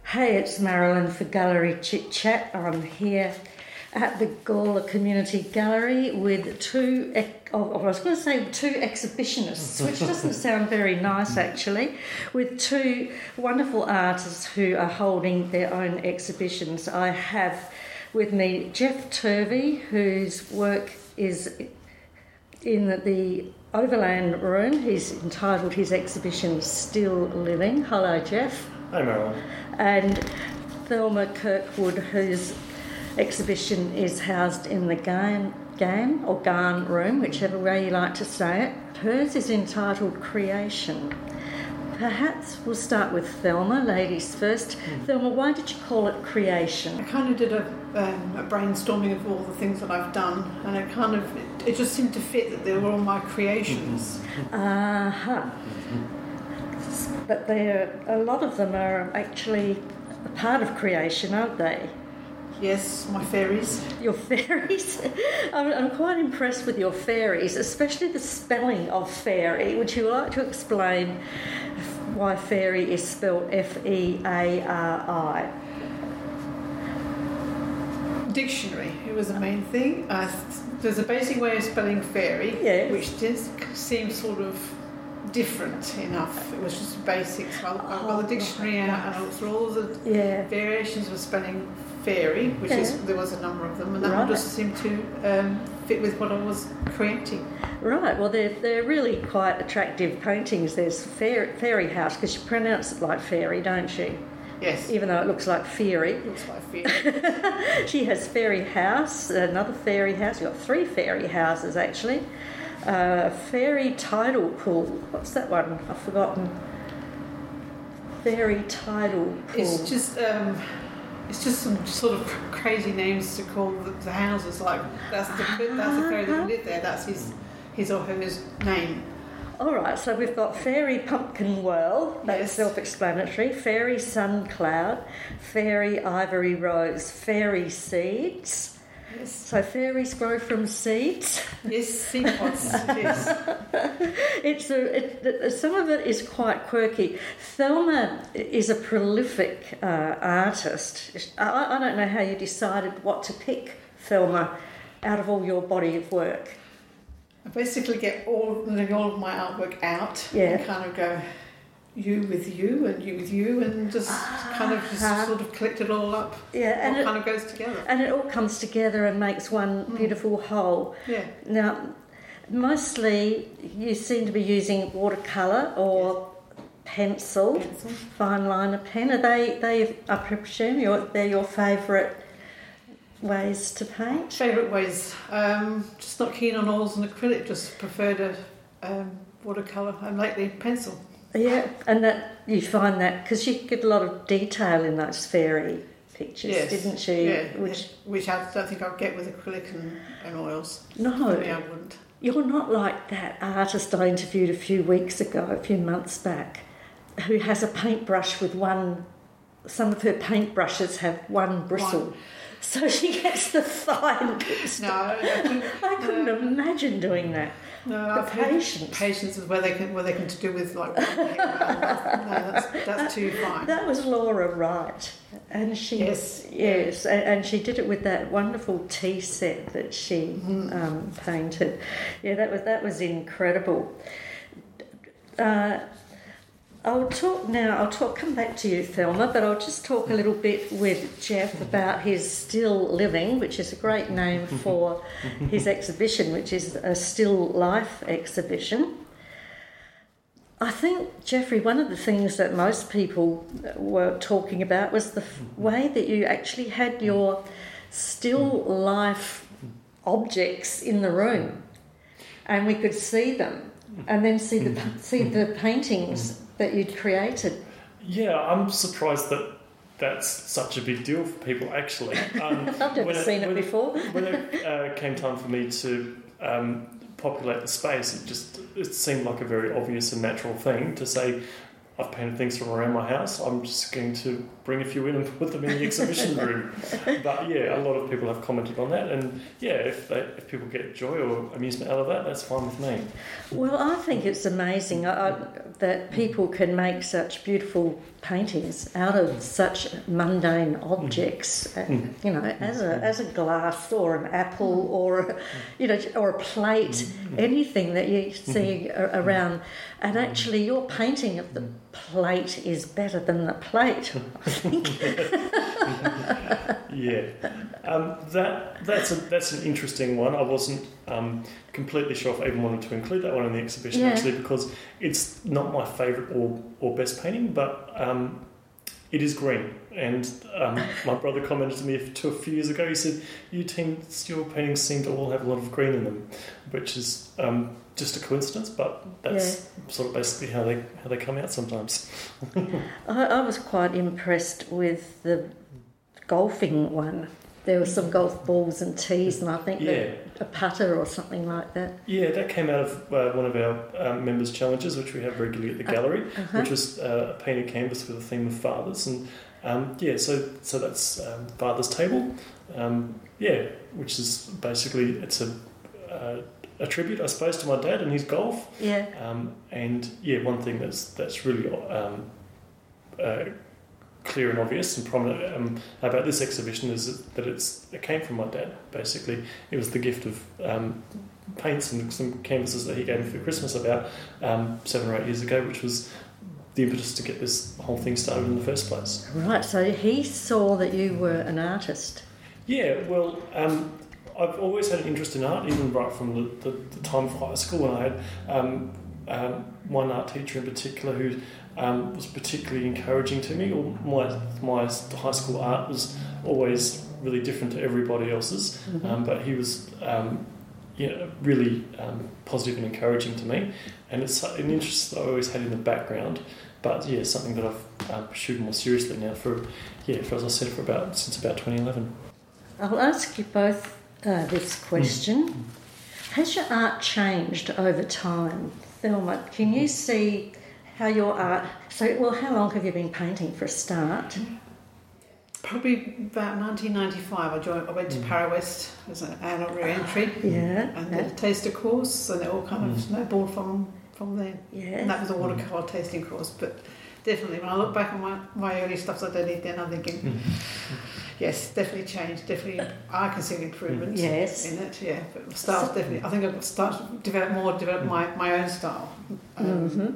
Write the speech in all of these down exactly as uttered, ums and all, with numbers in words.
Hey, it's Marilyn for Gallery Chit Chat. I'm here at the Gawler Community Gallery with two, oh, I was going to say two exhibitionists, which doesn't sound very nice actually, with two wonderful artists who are holding their own exhibitions. I have with me Jeff Turvey, whose work is in the Overland Room. He's entitled his exhibition Still Living. Hello, Jeff. Hi, Marilyn. And Thelma Kirkwood, whose exhibition is housed in the Garn, Garn or Garn Room, whichever way you like to say it. Hers is entitled Creation. Perhaps we'll start with Thelma, ladies first. Mm. Thelma, why did you call it Creation? I kind of did a, um, a brainstorming of all the things that I've done, and it kind of, it, it just seemed to fit that they were all my creations. Uh-huh. But they're, a lot of them are actually a part of creation, aren't they? Yes, my fairies. Your fairies? I'm, I'm quite impressed with your fairies, especially the spelling of fairy. Would you like to explain why fairy is spelled F E A R I? Dictionary, it was the main thing. Uh, there's a basic way of spelling fairy, yes, which did seem sort of different enough. It was just basics. So I got the dictionary out and I looked through all the yeah. variations of spelling fairy, which yeah. is there was a number of them, and that right. one just seemed to um, fit with what I was creating. Right. Well, they're they're really quite attractive paintings. There's fairy, fairy house, because you pronounce it like fairy, don't you? Yes. Even though it looks like fairy. It looks like fairy. She has fairy house, another fairy house. We've got three fairy houses actually. Uh, fairy tidal pool. What's that one? I've forgotten. Fairy tidal pool. It's just um, it's just some sort of crazy names to call the, the houses. Like that's the that's the fairy that lived there. That's his his or hers name. All right. So we've got fairy pumpkin whirl. That's yes. self-explanatory. Fairy sun cloud. Fairy ivory rose. Fairy seeds. Yes. So fairies grow from seeds. Yes, seed pods. Yes. It's a. It, some of it is quite quirky. Thelma is a prolific uh, artist. I, I don't know how you decided what to pick, Thelma, out of all your body of work. I basically get all all of my artwork out yeah. and kind of go you with you and you with you and just uh-huh. kind of just sort of collect it all up. Yeah, and it it kind of goes together. And it all comes together and makes one mm. beautiful whole. Yeah. Now, mostly you seem to be using watercolour or yes. pencil, pencil, fine liner pen. Are they? They I presume your, they're your favourite ways to paint? Favourite ways. Um, just not keen on oils and acrylic. Just prefer to um, watercolour and lately pencil. Yeah, and that you find that because you get a lot of detail in those fairy pictures, yes. didn't you? Yeah, which which I don't think I'll get with acrylic and, and oils. No, I wouldn't. You're not like that artist I interviewed a few weeks ago, a few months back, who has a paintbrush with one. Some of her paintbrushes have one bristle. One. So she gets the fine bits. No, I couldn't, I couldn't no. imagine doing that. No, the I've patience. Patience is where they can where they can do with like. no, that's that's too fine. That was Laura Wright, and she yes yes, and, and she did it with that wonderful tea set that she mm. um, painted. Yeah, that was that was incredible. Uh, I'll talk now. I'll talk. Come back to you, Thelma, but I'll just talk a little bit with Jeff about his Still Living, which is a great name for his exhibition, which is a still life exhibition. I think, Jeffrey, one of the things that most people were talking about was the way that you actually had your still life objects in the room, and we could see them, and then see the see the paintings that you'd created. Yeah, I'm surprised that that's such a big deal for people, actually. Um, I've never seen it, it when, before. When it uh, came time for me to um, populate the space, it just it seemed like a very obvious and natural thing to say, I've painted things from around my house. I'm just going to bring a few in and put them in the exhibition room. But yeah, a lot of people have commented on that, and yeah, if they, if people get joy or amusement out of that, that's fine with me. Well, I think it's amazing I, I, that people can make such beautiful paintings out of such mundane objects. Mm. You know, as a as a glass or an apple or a, you know or a plate, mm. anything that you see mm. around, and actually your painting of the plate is better than the plate, I think. Yeah, um, that that's a, that's an interesting one. I wasn't um, completely sure if I even wanted to include that one in the exhibition, yeah. actually, because it's not my favourite or, or best painting, but um, it is green. And um, my brother commented to me a, a few years ago, he said, you team, your paintings seem to all have a lot of green in them, which is um, just a coincidence, but that's yeah. sort of basically how they how they come out sometimes. I, I was quite impressed with the golfing one. There were some golf balls and tees, and I think yeah. a putter or something like that. Yeah, that came out of uh, one of our um, members' challenges, which we have regularly at the gallery, uh-huh. which was uh, a painted canvas with a theme of fathers. And um, yeah, so so that's um, Father's Table. Um, yeah, which is basically, it's a uh, a tribute, I suppose, to my dad and his golf. Yeah. Um, and yeah, one thing that's that's really um, uh, clear and obvious and prominent um, about this exhibition is that it's it came from my dad. Basically, it was the gift of um, paints and some canvases that he gave me for Christmas about um, seven or eight years ago, which was the impetus to get this whole thing started in the first place. Right. So he saw that you were an artist. Yeah. Well. Um, I've always had an interest in art, even right from the, the, the time of high school, when I had um, um, one art teacher in particular who um, was particularly encouraging to me. Or my my high school art was always really different to everybody else's, mm-hmm. um, but he was um, you know, really um, positive and encouraging to me, and it's an interest that I always had in the background. But yeah, something that I've uh, pursued more seriously now for yeah, for, as I said, for about since about twenty eleven. I'll ask you both Uh, this question. Mm. Has your art changed over time? Thelma, can you see how your art... So, well, how long have you been painting for a start? Probably about nineteen ninety-five. I joined. I went to mm. Parawest as an honorary entry. Yeah. And did a taster course, and it all kind of mm. snowballed from, from there. Yeah. And that was a watercolour mm. tasting course. But definitely, when I look back on my, my early stuff that I did then, I'm thinking... Mm. Yes, definitely changed. Definitely, I can see improvements yes. in it. Yeah, but style definitely. I think I've started to develop more, develop my, my own style. Um, mm-hmm.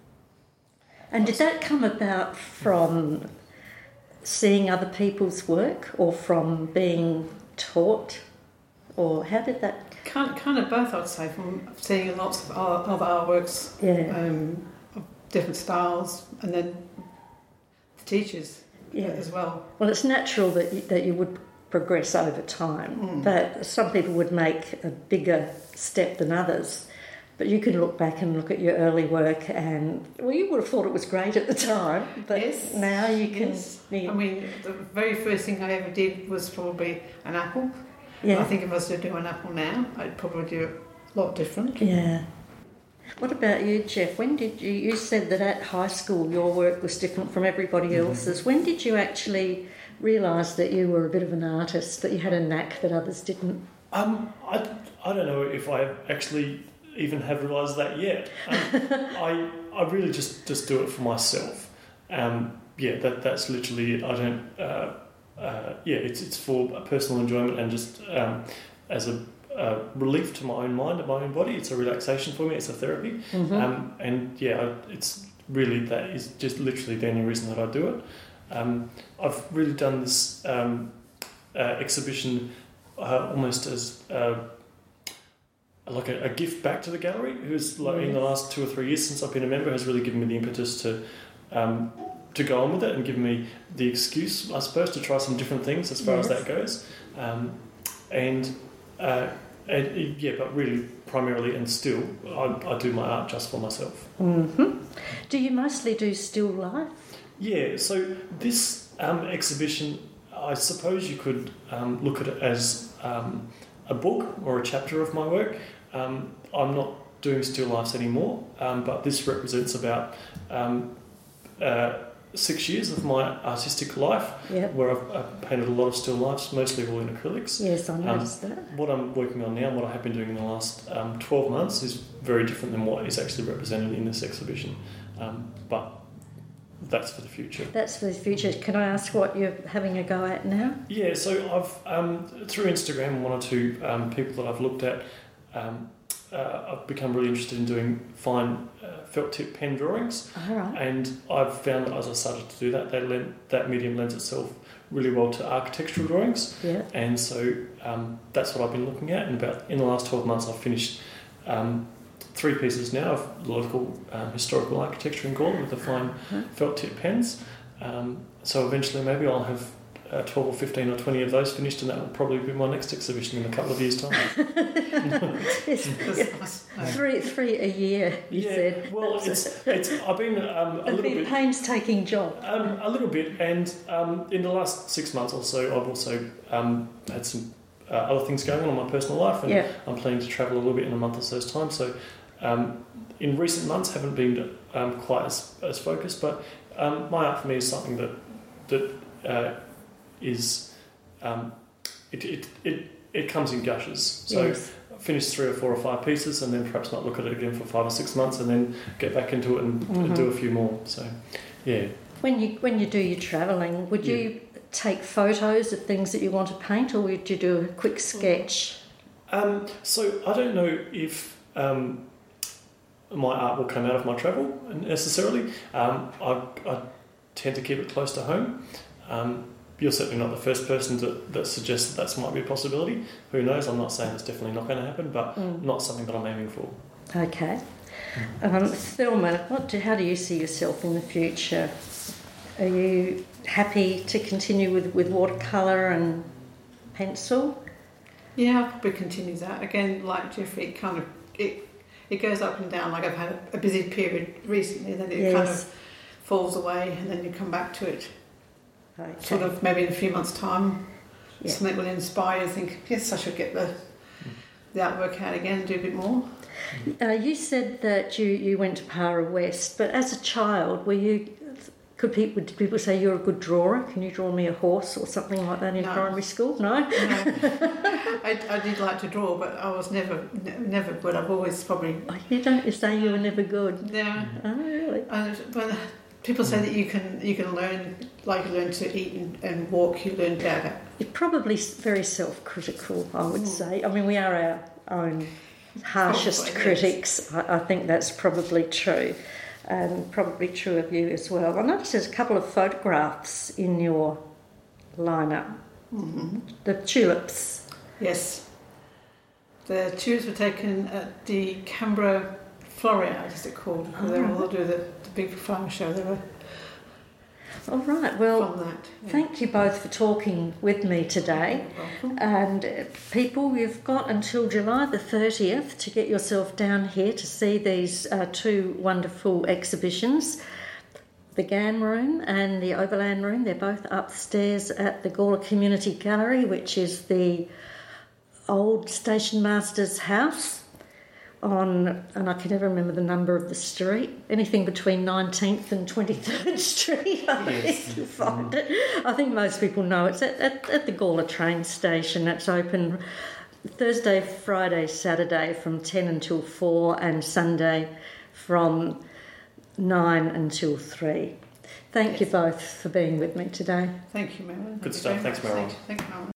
And did that come about from seeing other people's work, or from being taught, or how did that? Kind kind of both, I'd say. From seeing lots of other artworks, yeah, um, of different styles, and then the teachers. Yeah, as well. Well, it's natural that you, that you would progress over time, mm. but some people would make a bigger step than others. But you can look back and look at your early work, and well, you would have thought it was great at the time, but yes. now you can. Yes. You, I mean, the very first thing I ever did was probably an apple. Yeah. I think if I was to do an apple now, I'd probably do it a lot different. Yeah. What about you, Jeff? When did you... You said that at high school your work was different from everybody else's. Mm-hmm. When did you actually realise that you were a bit of an artist, that you had a knack that others didn't? Um, I, I don't know if I actually even have realised that yet. Um, I I really just, just do it for myself. Um, yeah, that that's literally it. I don't... Uh, uh, yeah, it's it's for personal enjoyment and just um, as a... Uh, relief to my own mind and my own body. It's a relaxation for me. It's a therapy, mm-hmm. um, and yeah, I, it's really that is just literally the only reason that I do it. Um, I've really done this um, uh, exhibition uh, almost as uh, like a, a gift back to the gallery. Who's like yes. in the last two or three years since I've been a member has really given me the impetus to. Um, to go on with it and give me the excuse, I suppose, to try some different things as far yes. as that goes, um, and. Uh, and, yeah, but really, primarily and still, I, I do my art just for myself. Mm-hmm. Do you mostly do still life? Yeah, so this um, exhibition, I suppose you could um, look at it as um, a book or a chapter of my work. Um, I'm not doing still lifes anymore, um, but this represents about um, uh, six years of my artistic life, Yep. where I've, I've painted a lot of still lifes, mostly all in acrylics. Yes, I Um, noticed that. What I'm working on now, and what I have been doing in the last um, twelve months, is very different than what is actually represented in this exhibition. Um, but that's for the future. That's for the future. Can I ask what you're having a go at now? Yeah, so I've um, through Instagram, one or two um, people that I've looked at, um, uh, I've become really interested in doing fine uh, felt tip pen drawings, All right. and I've found that as I started to do that, that, lend, that medium lends itself really well to architectural drawings, Yeah. and so um, that's what I've been looking at. And about in the last twelve months, I've finished um, three pieces now of local um, historical architecture in Gawler with the fine Uh-huh. felt tip pens. Um, so eventually, maybe I'll have uh, twelve or fifteen or twenty of those finished, and that will probably be my next exhibition in a couple of years' time. Yes. That's- that's- Three, three a year, you yeah, said. well, it's, it's I've been um, a It'll little be a bit. painstaking job. Um, a little bit, and um, in the last six months or so, I've also um, had some uh, other things going on in my personal life, and Yeah. I'm planning to travel a little bit in a month or so's time. So, um, in recent months, haven't been um, quite as, as focused, but um, my art for me is something that that uh, is um, it, it it it comes in gushes. So. Yes. Finish three or four or five pieces, and then perhaps not look at it again for five or six months, and then get back into it and, Mhm. and do a few more. So, yeah. When you when you do your travelling, would Yeah. you take photos of things that you want to paint, or would you do a quick sketch? Um, so I don't know if um, my art will come out of my travel necessarily. Um, I, I tend to keep it close to home. Um, you're certainly not the first person to, that suggests that that might be a possibility. Who knows? I'm not saying it's definitely not going to happen, but Mm. not something that I'm aiming for. Okay. Um, Thelma, what do, how do you see yourself in the future? Are you happy to continue with, with watercolour and pencil? Yeah, I'll probably continue that. Again, like Jeffrey, it kind of it it goes up and down. Like I've had a, a busy period recently, then it Yes. kind of falls away, and then you come back to it. Okay. Sort of maybe in a few months' time, Yeah. something will inspire you to think, yes, I should get the the artwork out again and do a bit more. Uh, you said that you, you went to Para West, but as a child, were you? Could people did people say you're a good drawer? Can you draw me a horse or something like that in No. primary school? No. No, I, I did like to draw, but I was never ne- never good. I've always probably Oh, you don't you say you were never good. yeah. Oh, really? And when people say that you can you can learn, like you learn to eat and, and walk, you learn better. You're probably s- very self-critical, I would Mm. say. I mean, we are our own harshest Probably, critics. I, I think that's probably true, and probably true of you as well. I noticed there's a couple of photographs in your lineup. Mm-hmm. The tulips. Yes. The tulips were taken at the Canberra Floria, as it's called. Oh, They right. will do the, the big flower show. They were All right. Well, from that. Yeah. thank you both for talking with me today. You're welcome. And uh, people, you've got until July the thirtieth to get yourself down here to see these uh, two wonderful exhibitions. The Gan Room and the Overland Room, they're both upstairs at the Gawler Community Gallery, which is the old station master's house on, and I can never remember the number of the street, anything between nineteenth and twenty-third Street, I Yes. think you'll find it. I think most people know it's at, at, at the Gawler train station. It's open Thursday, Friday, Saturday from ten until four, and Sunday from nine until three. Thank you both for being with me today. Thank you, Marilyn. Good Thank you stuff. very Thanks, much. Marilyn. Thank you, Thank you, Marilyn.